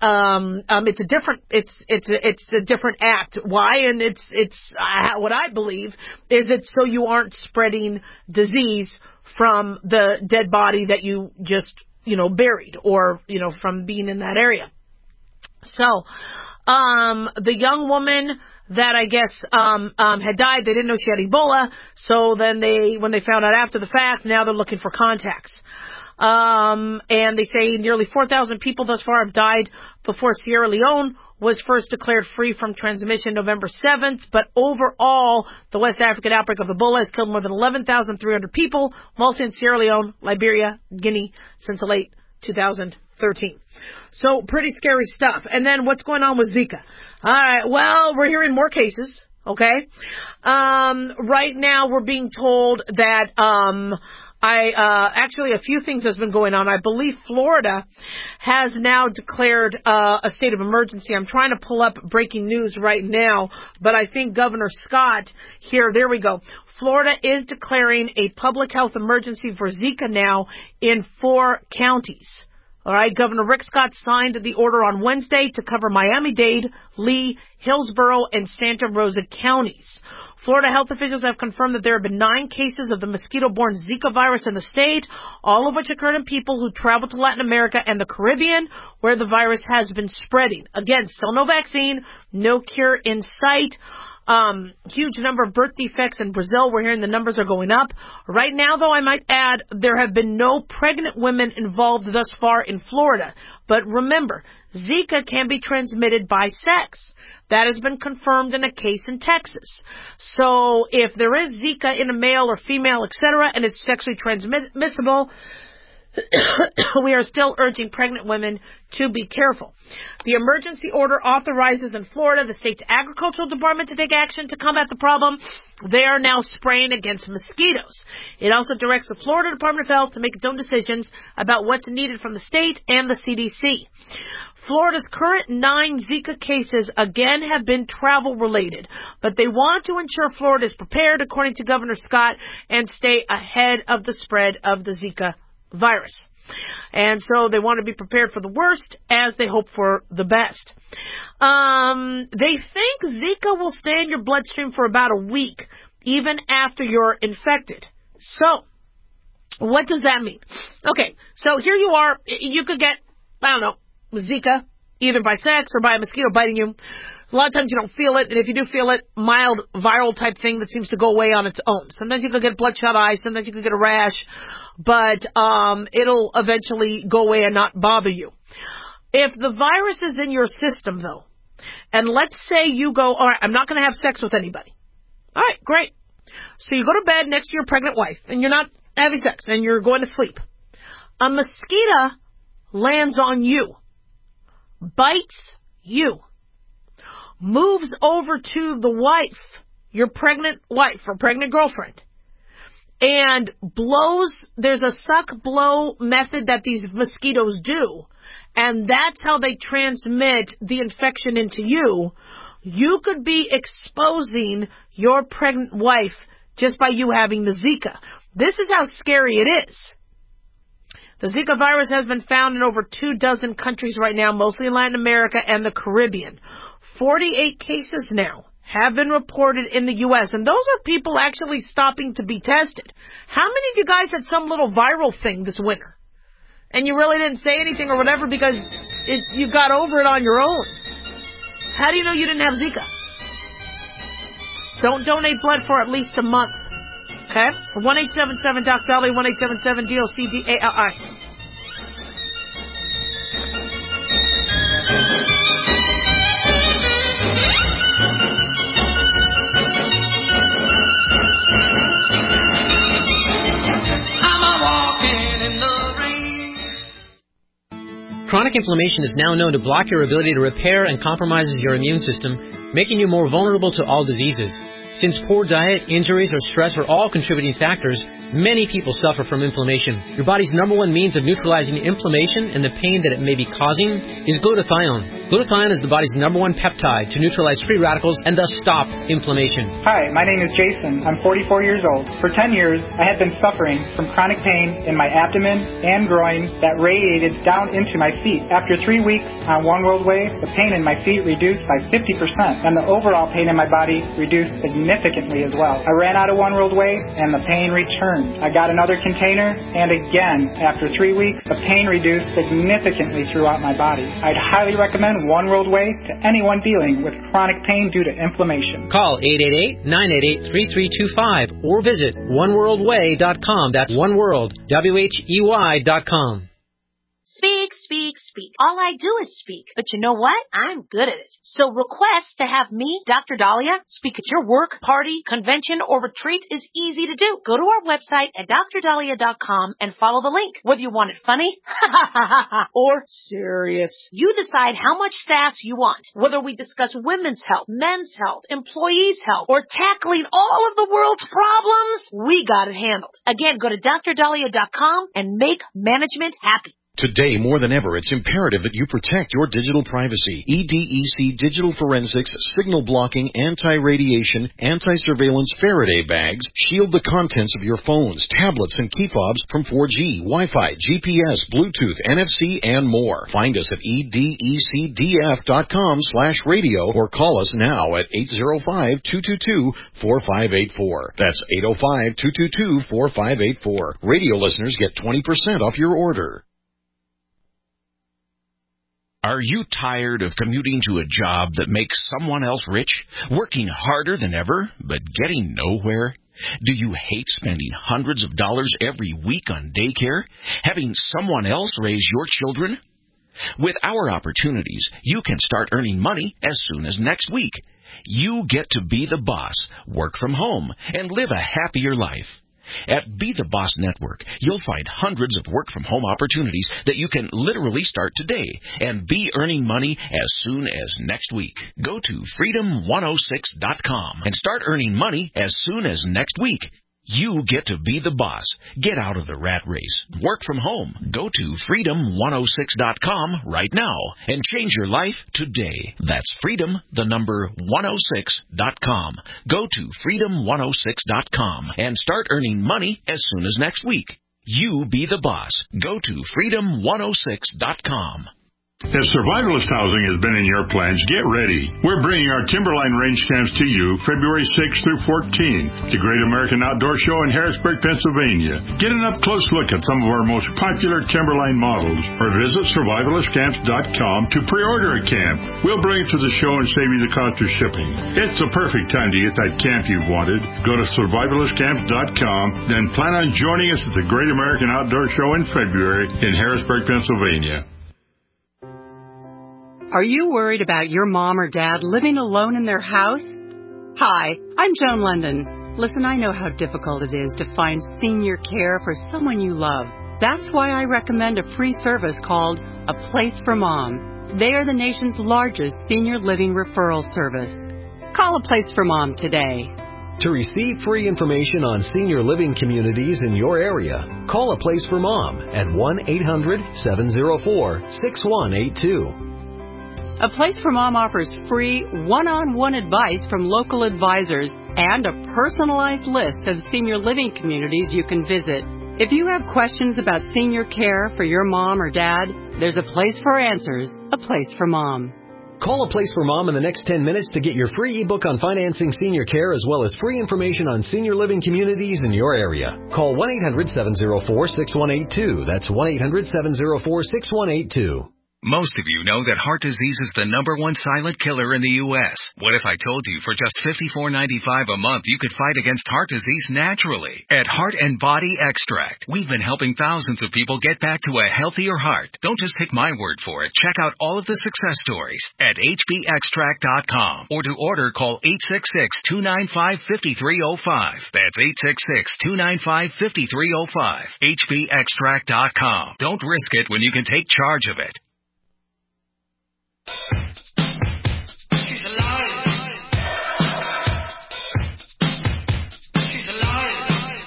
it's a different act. Why? And it's what I believe is it's so you aren't spreading disease from the dead body that you just, buried or, from being in that area. So, The young woman that I guess had died, they didn't know she had Ebola, so then when they found out after the fact, now they're looking for contacts. And they say nearly 4,000 people thus far have died before Sierra Leone was first declared free from transmission November 7th. But overall, the West African outbreak of Ebola has killed more than 11,300 people, mostly in Sierra Leone, Liberia, Guinea, since the late 2013. So pretty scary stuff. And then what's going on with Zika? All right, well, we're hearing more cases, okay? Right now we're being told that actually a few things has been going on. I believe Florida has now declared a state of emergency. I'm trying to pull up breaking news right now, but I think Governor Scott there we go. Florida is declaring a public health emergency for Zika now in 4 counties. All right, Governor Rick Scott signed the order on Wednesday to cover Miami-Dade, Lee, Hillsborough, and Santa Rosa counties. Florida health officials have confirmed that there have been 9 cases of the mosquito-borne Zika virus in the state, all of which occurred in people who traveled to Latin America and the Caribbean, where the virus has been spreading. Again, still no vaccine, no cure in sight. Huge number of birth defects in Brazil. We're hearing the numbers are going up. Right now, though, I might add, there have been no pregnant women involved thus far in Florida. But remember, Zika can be transmitted by sex. That has been confirmed in a case in Texas. So if there is Zika in a male or female, etc., and it's sexually transmissible, we are still urging pregnant women to be careful. The emergency order authorizes in Florida the state's agricultural department to take action to combat the problem. They are now spraying against mosquitoes. It also directs the Florida Department of Health to make its own decisions about what's needed from the state and the CDC. Florida's current 9 Zika cases again have been travel related, but they want to ensure Florida is prepared, according to Governor Scott, and stay ahead of the spread of the Zika virus. And so they want to be prepared for the worst as they hope for the best. They think Zika will stay in your bloodstream for about a week, even after you're infected. So, what does that mean? Okay, so here you are. You could get, Zika, either by sex or by a mosquito biting you. A lot of times you don't feel it, and if you do feel it, mild viral type thing that seems to go away on its own. Sometimes you could get bloodshot eyes, sometimes you could get a rash, but it'll eventually go away and not bother you. If the virus is in your system, though, and let's say you go, all right, I'm not going to have sex with anybody. All right, great. So you go to bed next to your pregnant wife, and you're not having sex, and you're going to sleep. A mosquito lands on you, bites you, moves over to the wife, your pregnant wife or pregnant girlfriend, and blows. There's a suck blow method that these mosquitoes do, and that's how they transmit the infection into you. You could be exposing your pregnant wife just by you having the Zika. This is how scary it is. The Zika virus has been found in over 24 countries right now, mostly in Latin America and the Caribbean. 48 cases now have been reported in the U.S., and those are people actually stopping to be tested. How many of you guys had some little viral thing this winter, and you really didn't say anything or whatever because you got over it on your own? How do you know you didn't have Zika? Don't donate blood for at least a month. Okay? 1-877-DOC-DOLLY, 1-877-DOC-DALI. Chronic inflammation is now known to block your ability to repair and compromises your immune system, making you more vulnerable to all diseases. Since poor diet, injuries, or stress are all contributing factors, many people suffer from inflammation. Your body's #1 means of neutralizing inflammation and the pain that it may be causing is glutathione. Glutathione is the body's #1 peptide to neutralize free radicals and thus stop inflammation. Hi, my name is Jason. I'm 44 years old. For 10 years, I had been suffering from chronic pain in my abdomen and groin that radiated down into my feet. After 3 weeks on One World Way, the pain in my feet reduced by 50%, and the overall pain in my body reduced significantly as well. I ran out of One World Way, and the pain returned. I got another container, and again, after 3 weeks, the pain reduced significantly throughout my body. I'd highly recommend One World Way to anyone dealing with chronic pain due to inflammation. Call 888-988-3325 or visit oneworldway.com. That's oneworld, WHEY.com. Speak, speak, speak. All I do is speak. But you know what? I'm good at it. So request to have me, Dr. Dahlia, speak at your work, party, convention, or retreat is easy to do. Go to our website at drdahlia.com and follow the link. Whether you want it funny or serious, you decide how much sass you want. Whether we discuss women's health, men's health, employees' health, or tackling all of the world's problems, we got it handled. Again, go to drdahlia.com and make management happy. Today, more than ever, it's imperative that you protect your digital privacy. EDEC Digital Forensics, Signal Blocking, Anti-Radiation, Anti-Surveillance Faraday Bags shield the contents of your phones, tablets, and key fobs from 4G, Wi-Fi, GPS, Bluetooth, NFC, and more. Find us at edecdf.com/radio or call us now at 805-222-4584. That's 805-222-4584. Radio listeners get 20% off your order. Are you tired of commuting to a job that makes someone else rich, working harder than ever, but getting nowhere? Do you hate spending hundreds of dollars every week on daycare, having someone else raise your children? With our opportunities, you can start earning money as soon as next week. You get to be the boss, work from home, and live a happier life. At Be the Boss Network, you'll find hundreds of work-from-home opportunities that you can literally start today and be earning money as soon as next week. Go to freedom106.com and start earning money as soon as next week. You get to be the boss. Get out of the rat race. Work from home. Go to freedom106.com right now and change your life today. That's freedom106.com. Go to freedom106.com and start earning money as soon as next week. You be the boss. Go to freedom106.com. If survivalist housing has been in your plans, get ready. We're bringing our Timberline Range Camps to you February 6th through 14th, the Great American Outdoor Show in Harrisburg, Pennsylvania. Get an up-close look at some of our most popular Timberline models, or visit survivalistcamps.com to pre-order a camp. We'll bring it to the show and save you the cost of shipping. It's the perfect time to get that camp you've wanted. Go to survivalistcamps.com, then plan on joining us at the Great American Outdoor Show in February in Harrisburg, Pennsylvania. Are you worried about your mom or dad living alone in their house? Hi, I'm Joan London. Listen, I know how difficult it is to find senior care for someone you love. That's why I recommend a free service called A Place for Mom. They are the nation's largest senior living referral service. Call A Place for Mom today. To receive free information on senior living communities in your area, call A Place for Mom at 1-800-704-6182. A Place for Mom offers free one-on-one advice from local advisors and a personalized list of senior living communities you can visit. If you have questions about senior care for your mom or dad, there's a place for answers, A Place for Mom. Call A Place for Mom in the next 10 minutes to get your free ebook on financing senior care as well as free information on senior living communities in your area. Call 1-800-704-6182. That's 1-800-704-6182. Most of you know that heart disease is the #1 silent killer in the U.S. What if I told you for just $54.95 a month you could fight against heart disease naturally? At Heart and Body Extract, we've been helping thousands of people get back to a healthier heart. Don't just take my word for it. Check out all of the success stories at hbextract.com. Or to order, call 866-295-5305. That's 866-295-5305. hbextract.com. Don't risk it when you can take charge of it. She's alive. She's alive.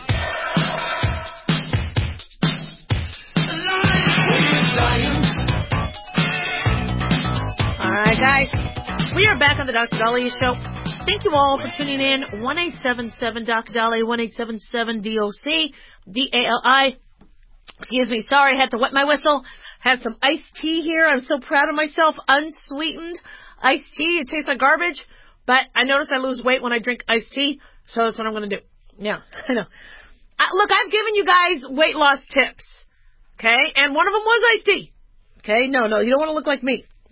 All right, guys. We are back on the Dr. Dahlia Show. Thank you all for tuning in. 1-877-Dr. Dahlia, 1-877-DOC, DALI. Excuse me. Sorry, I had to wet my whistle. Have some iced tea here. I'm so proud of myself. Unsweetened iced tea. It tastes like garbage, but I notice I lose weight when I drink iced tea, so that's what I'm going to do. Yeah, I know. Look, I've given you guys weight loss tips, okay? And one of them was iced tea, okay? No, you don't want to look like me.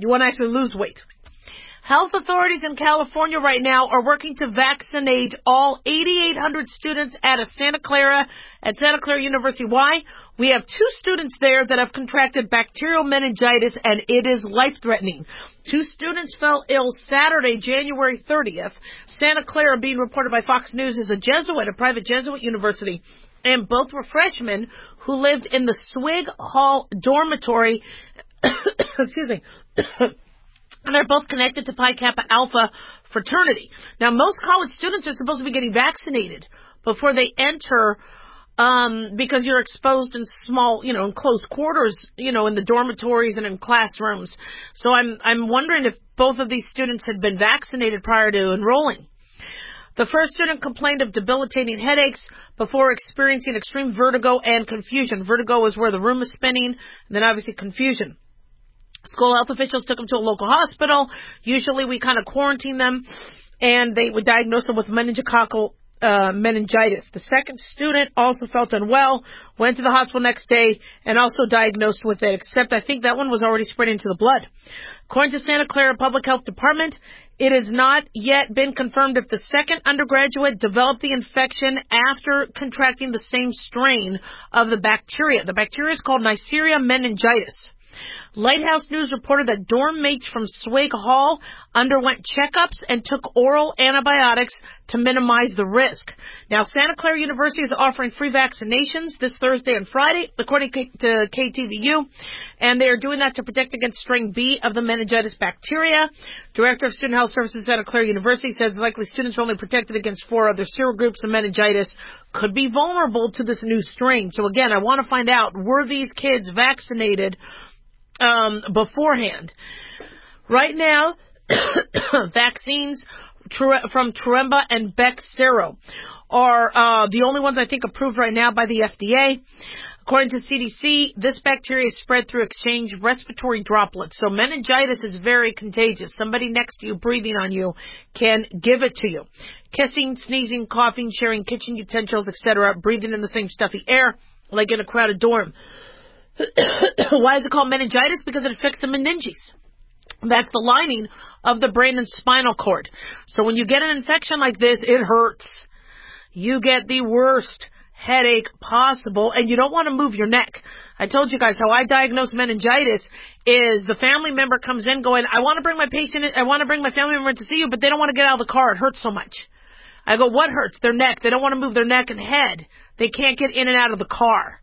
You want to actually lose weight. Health authorities in California right now are working to vaccinate all 8,800 students at Santa Clara University. Why? We have 2 students there that have contracted bacterial meningitis, and it is life-threatening. 2 students fell ill Saturday, January 30th. Santa Clara, being reported by Fox News, is a private Jesuit university. And both were freshmen who lived in the Swig Hall dormitory. Excuse me. And they're both connected to Pi Kappa Alpha fraternity. Now, most college students are supposed to be getting vaccinated before they enter, because you're exposed in small, in close quarters, in the dormitories and in classrooms. So I'm wondering if both of these students had been vaccinated prior to enrolling. The first student complained of debilitating headaches before experiencing extreme vertigo and confusion. Vertigo is where the room is spinning, and then obviously confusion. School health officials took them to a local hospital. Usually we kind of quarantine them, and they would diagnose them with meningococcal meningitis. The second student also felt unwell, went to the hospital next day, and also diagnosed with it, except I think that one was already spreading to the blood. According to Santa Clara Public Health Department, it has not yet been confirmed if the second undergraduate developed the infection after contracting the same strain of the bacteria. The bacteria is called Neisseria meningitis. Lighthouse News reported that dorm mates from Swig Hall underwent checkups and took oral antibiotics to minimize the risk. Now, Santa Clara University is offering free vaccinations this Thursday and Friday, according to KTVU, and they are doing that to protect against strain B of the meningitis bacteria. Director of Student Health Services at Santa Clara University says likely students are only protected against 4 other serogroups of meningitis could be vulnerable to this new strain. So again, I want to find out, were these kids vaccinated beforehand? Right now, vaccines from Tremba and Bexsero are the only ones I think approved right now by the FDA. According to CDC, this bacteria is spread through exchange respiratory droplets. So meningitis is very contagious. Somebody next to you breathing on you can give it to you. Kissing, sneezing, coughing, sharing kitchen utensils, etc., breathing in the same stuffy air like in a crowded dorm. Why is it called meningitis? Because it affects the meninges. That's the lining of the brain and spinal cord. So when you get an infection like this, it hurts. You get the worst headache possible, and you don't want to move your neck. I told you guys how I diagnose meningitis is the family member comes in going, I want to bring my family member in to see you, but they don't want to get out of the car. It hurts so much. I go, what hurts? Their neck. They don't want to move their neck and head. They can't get in and out of the car.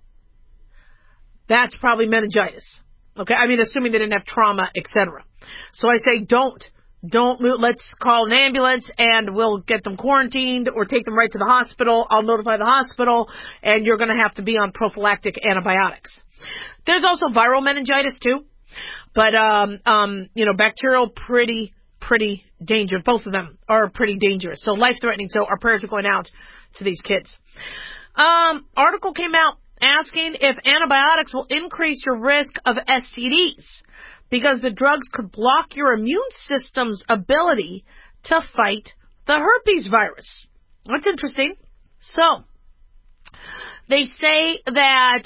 That's probably meningitis. Okay, I mean, assuming they didn't have trauma, etc. So I say, don't move. Let's call an ambulance and we'll get them quarantined or take them right to the hospital. I'll notify the hospital, and you're going to have to be on prophylactic antibiotics. There's also viral meningitis too, but bacterial pretty dangerous. Both of them are pretty dangerous. So life-threatening. So our prayers are going out to these kids. Article came out asking if antibiotics will increase your risk of STDs because the drugs could block your immune system's ability to fight the herpes virus. That's interesting. So, they say that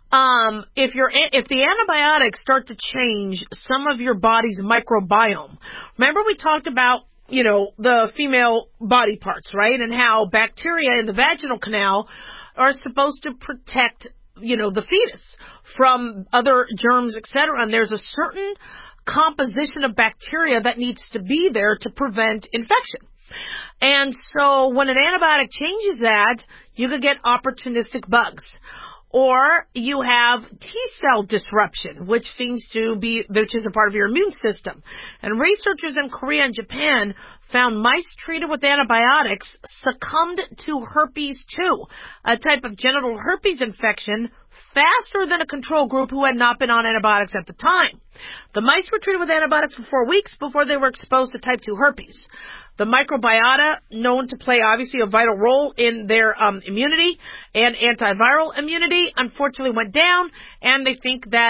if the antibiotics start to change some of your body's microbiome, remember we talked about the female body parts, right? And how bacteria in the vaginal canal are supposed to protect, the fetus from other germs, etc. And there's a certain composition of bacteria that needs to be there to prevent infection. And so when an antibiotic changes that, you could get opportunistic bugs. Or you have T-cell disruption, which is a part of your immune system. And researchers in Korea and Japan found mice treated with antibiotics succumbed to herpes 2, a type of genital herpes infection, faster than a control group who had not been on antibiotics at the time. The mice were treated with antibiotics for 4 weeks before they were exposed to type 2 herpes. The microbiota, known to play obviously a vital role in their immunity and antiviral immunity, unfortunately went down, and they think that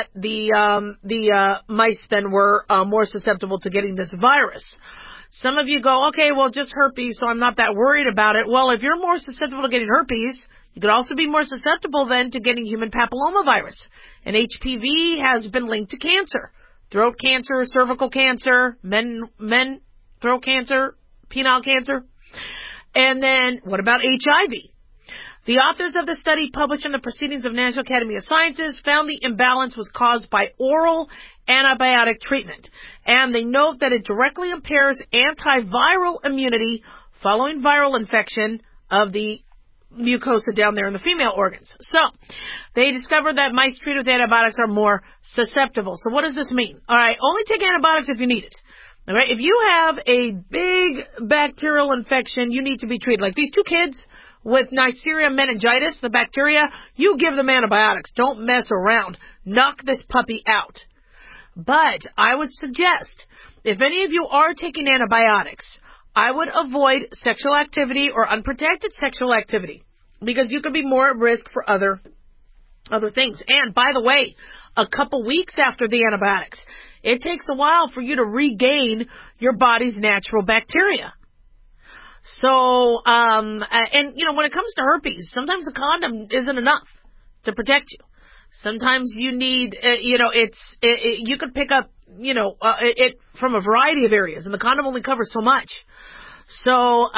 the mice then were more susceptible to getting this virus. Some of you go, okay, well, just herpes, so I'm not that worried about it. Well, if you're more susceptible to getting herpes, you could also be more susceptible then to getting human papillomavirus. And HPV has been linked to cancer. throat cancer, cervical cancer, men throat cancer, penile cancer. And then what about HIV? The authors of the study, published in the Proceedings of National Academy of Sciences, found the imbalance was caused by oral antibiotic treatment. And they note that it directly impairs antiviral immunity following viral infection of the mucosa down there in the female organs. So, they discovered that mice treated with antibiotics are more susceptible. So what does this mean? All right, only take antibiotics if you need it. All right, if you have a big bacterial infection, you need to be treated. Like these two kids with Neisseria meningitis, the bacteria, you give them antibiotics. Don't mess around. Knock this puppy out. But I would suggest, if any of you are taking antibiotics, I would avoid sexual activity or unprotected sexual activity because you could be more at risk for other things. And by the way, a couple weeks after the antibiotics, it takes a while for you to regain your body's natural bacteria. So, and when it comes to herpes, sometimes a condom isn't enough to protect you. Sometimes you need, you could pick up, it from a variety of areas, and the condom only covers so much. So,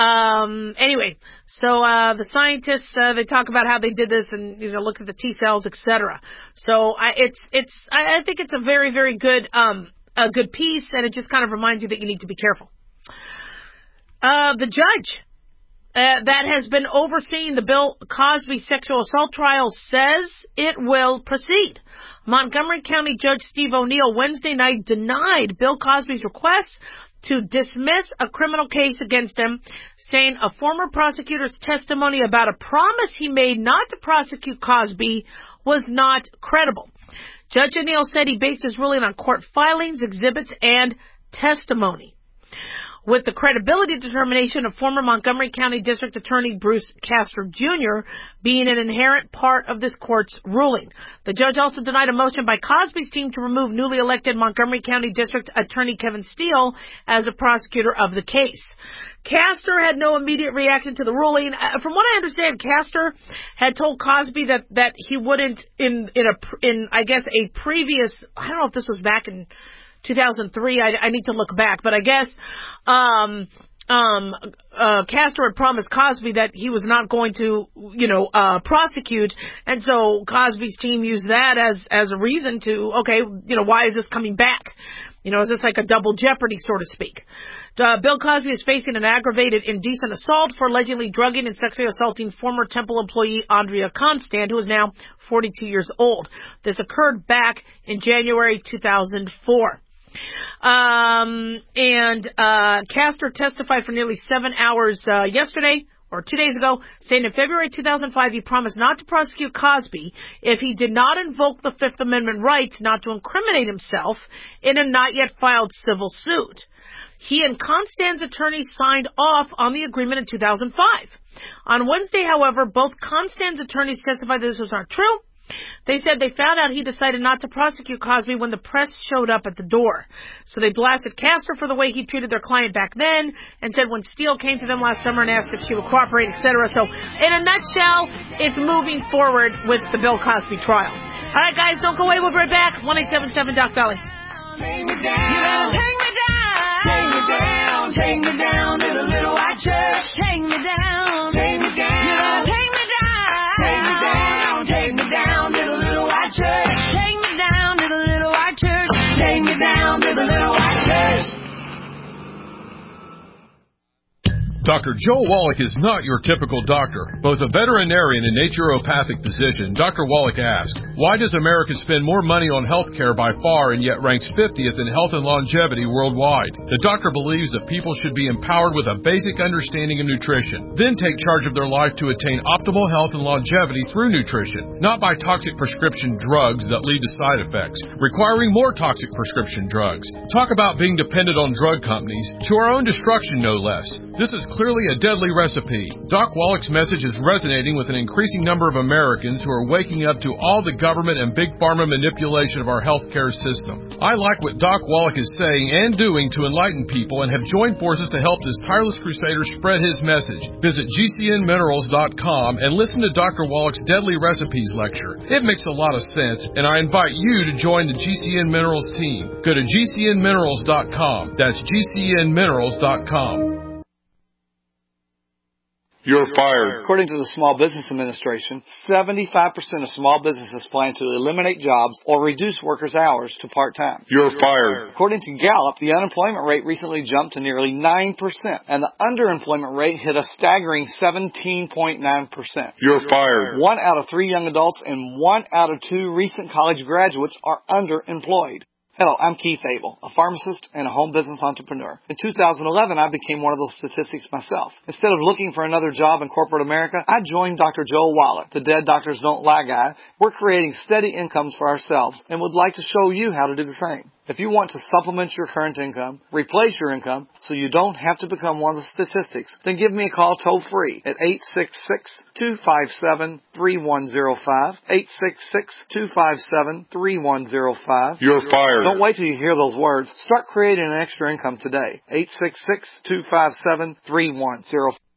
the scientists, they talk about how they did this and, looked at the T cells, etc. So, I think it's a very, very good, a good piece, and it just kind of reminds you that you need to be careful. The judge that has been overseeing the Bill Cosby sexual assault trial says it will proceed. Montgomery County Judge Steve O'Neill Wednesday night denied Bill Cosby's request to dismiss a criminal case against him, saying a former prosecutor's testimony about a promise he made not to prosecute Cosby was not credible. Judge O'Neill said he based his ruling on court filings, exhibits, and testimony. With the credibility determination of former Montgomery County District Attorney Bruce Castor Jr. being an inherent part of this court's ruling. The judge also denied a motion by Cosby's team to remove newly elected Montgomery County District Attorney Kevin Steele as a prosecutor of the case. Castor had no immediate reaction to the ruling. From what I understand, Castor had told Cosby that he wouldn't in I guess a previous, I don't know if this was back in 2003. I need to look back, but I guess Castor had promised Cosby that he was not going to, prosecute, and so Cosby's team used that as a reason to, why is this coming back? Is this like a double jeopardy, so to speak? Bill Cosby is facing an aggravated indecent assault for allegedly drugging and sexually assaulting former Temple employee Andrea Constant, who is now 42 years old. This occurred back in January 2004. Castor testified for nearly 7 hours yesterday, or 2 days ago, saying in February 2005 he promised not to prosecute Cosby if he did not invoke the Fifth Amendment rights not to incriminate himself in a not yet filed civil suit. He and Constant's attorney signed off on the agreement in 2005. On Wednesday, however, both Constant's attorneys testified that this was not true. They said they found out he decided not to prosecute Cosby when the press showed up at the door. So they blasted Castor for the way he treated their client back then and said when Steele came to them last summer and asked if she would cooperate, etc. So in a nutshell, it's moving forward with the Bill Cosby trial. All right, guys, don't go away. We'll be right back. 1-877-DOC-DOLLY. Take me down. Take me down. Take me down. Take me down to the little white church. Take me down. Take me down. Take me down. Take me down. Take me down to the little white church. Take me down to the little white church. Take me down to the little white church. Dr. Joe Wallach is not your typical doctor. Both a veterinarian and naturopathic physician, Dr. Wallach asks, why does America spend more money on health care by far and yet ranks 50th in health and longevity worldwide? The doctor believes that people should be empowered with a basic understanding of nutrition, then take charge of their life to attain optimal health and longevity through nutrition, not by toxic prescription drugs that lead to side effects, requiring more toxic prescription drugs. Talk about being dependent on drug companies, to our own destruction no less. This is clearly a deadly recipe. Doc Wallach's message is resonating with an increasing number of Americans who are waking up to all the government and big pharma manipulation of our healthcare system. I like what Doc Wallach is saying and doing to enlighten people and have joined forces to help this tireless crusader spread his message. Visit GCNminerals.com and listen to Dr. Wallach's Deadly Recipes lecture. It makes a lot of sense, and I invite you to join the GCN Minerals team. Go to GCNminerals.com. That's GCNminerals.com. You're fired. According to the Small Business Administration, 75% of small businesses plan to eliminate jobs or reduce workers' hours to part-time. You're fired. According to Gallup, the unemployment rate recently jumped to nearly 9%, and the underemployment rate hit a staggering 17.9%. You're fired. 1 out of 3 young adults and 1 out of 2 recent college graduates are underemployed. Hello, I'm Keith Abel, a pharmacist and a home business entrepreneur. In 2011, I became one of those statistics myself. Instead of looking for another job in corporate America, I joined Dr. Joel Wallach, the Dead Doctors Don't Lie guy. We're creating steady incomes for ourselves and would like to show you how to do the same. If you want to supplement your current income, replace your income, so you don't have to become one of the statistics, then give me a call toll-free at 866-257-3105, 866-257-3105. You're fired. Don't wait till you hear those words. Start creating an extra income today. 866-257-3105.